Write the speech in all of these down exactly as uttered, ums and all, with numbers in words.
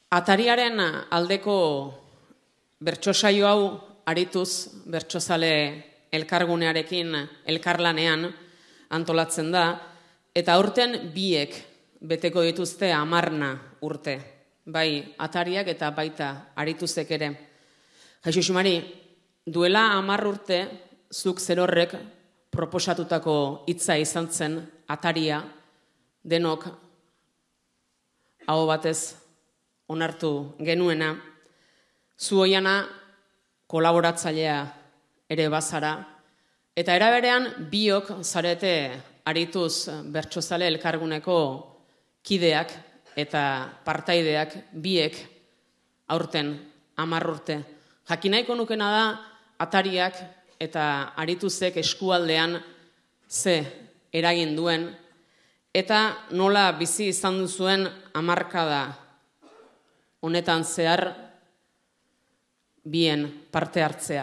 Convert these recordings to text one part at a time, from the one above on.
Atariaren aldeko bertsosaio hau arituz bertsozale elkargunearekin elkarlanean antolatzen da, eta aurten biek beteko dituzte hamarna urte, bai atariak eta baita arituzek ere. Jaixo Xumari, duela hamar urte zuk zerorrek proposatutako hitza izan zen ataria denok aho batez onartu genuena, zu oiana kolaboratzailea ere bazara, eta eraberean biok zarete arituz bertsozale elkarguneko kideak eta partaideak biek aurten hamar urte. Jakinaiko nukena da atariak eta arituzek eskualdean ze eragin duen, eta nola bizi izan duzuen hamarkada honetan zehar bien parte hartzea.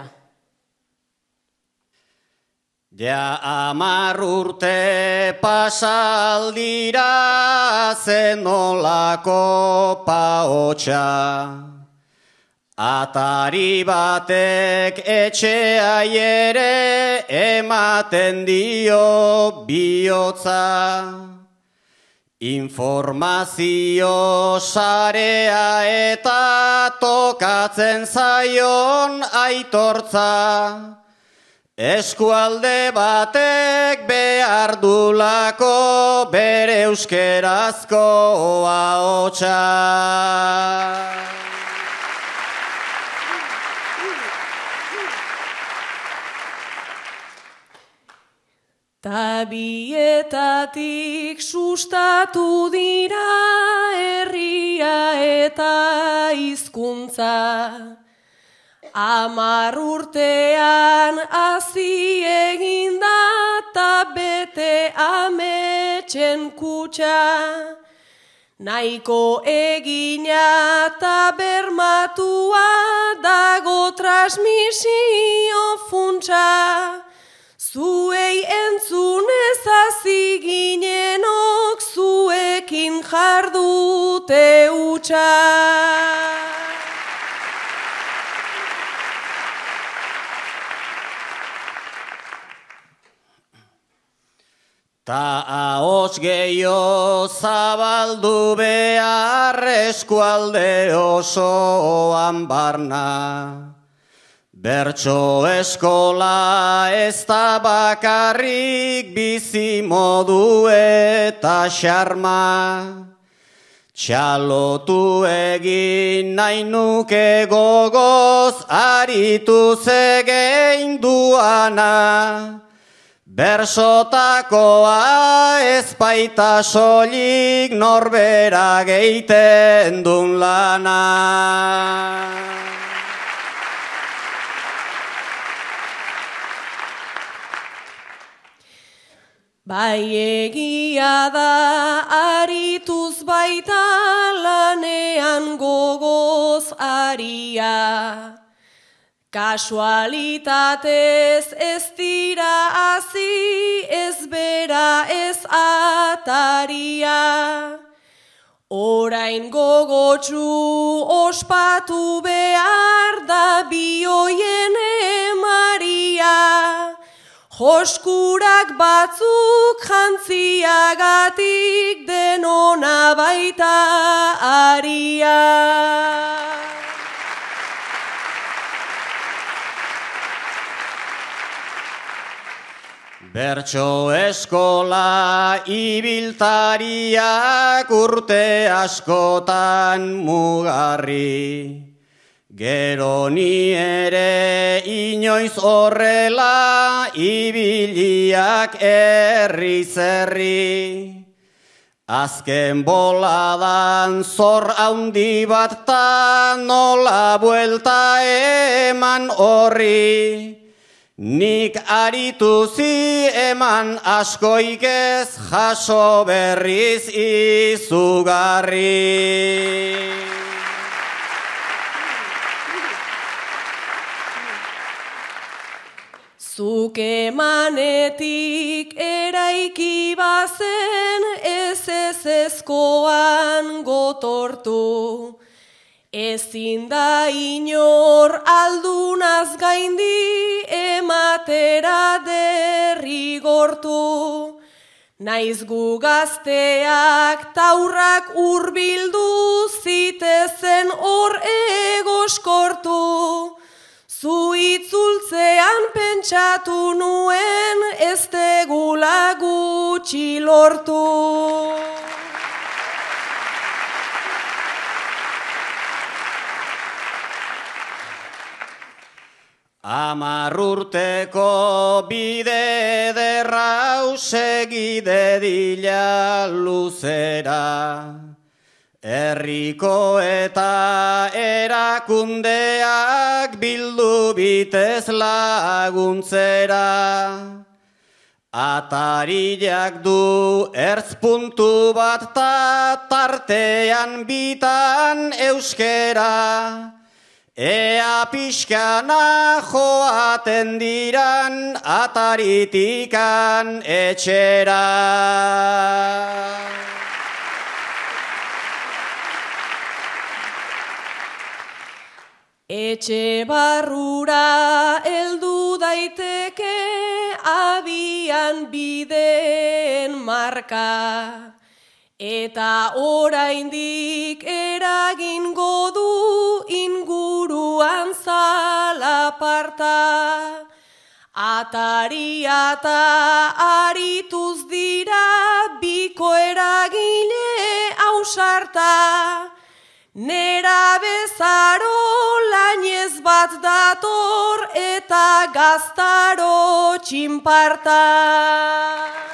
Ja hamar urte pasaldira zenolako paotxa, atari batek etxeai ere ematen dio bihotza. Informazio sarea eta tokatzen zaion aitortza, eskualde batek behar dulako bere euskerazko ahotsa. Tabietatik sustatu dira herria eta hizkuntza. Hamar urtean hazi eginda ta bete ametsen kutxa. Nahiko egina ta bermatua dago transmisio funtsa. Zuei entzunez hazi ginenok zuekin jardute hutsa. Ta ahots gehiago zabaldu behar eskualde osoan barna. Bertso eskola ez da bakarrik bizi modu eta xarma. Txalotu egin nahi nuke gogoz aritu zegein duana. Bersotakoa ez baita soilik norbera geiten dun lana. Bai egia da arituz baita lanean gogoz aria. Kasualitatez ez dira hazi, ez bera ez ataria. Orain gogotsu ospatu behar da bioien emaria. Joskurak batzuk jantziagatik denona baita aria. Bertso eskola ibiltariak urte askotan mugarri. Gero ni ere inoiz horrela ibiliak herri-zerri. Azken boladan zor haundi bat ta nola buelta eman horri. Nik arituzi eman askoik ez jaso berriz izugarri. Zuk emanetik eraiki bazen ez ez ezkoan gotortu. Ezin da inor aldunaz gaindi ematera derrigortu. Naiz gu gazteak taurrak hurbildu zitezen hor egoskortu. Zu itzultzean pentsatu nuen ez tegula gutxi lortu. Amar urteko bide derrau segide dila luzera. Herriko eta erakundeak bildu bitez laguntzera. Atarilak du ertz puntu bat ta tartean bitan euskera. Ea pixkana joaten diran ataritikan etxera. Etxe barrura heldu daiteke abian bideen marka. Eta oraindik eragingo du inguruan zalaparta. Ataria eta arituz dira biko eragile ausarta. Nera bezaro lainez bat dator eta gaztaro txinparta.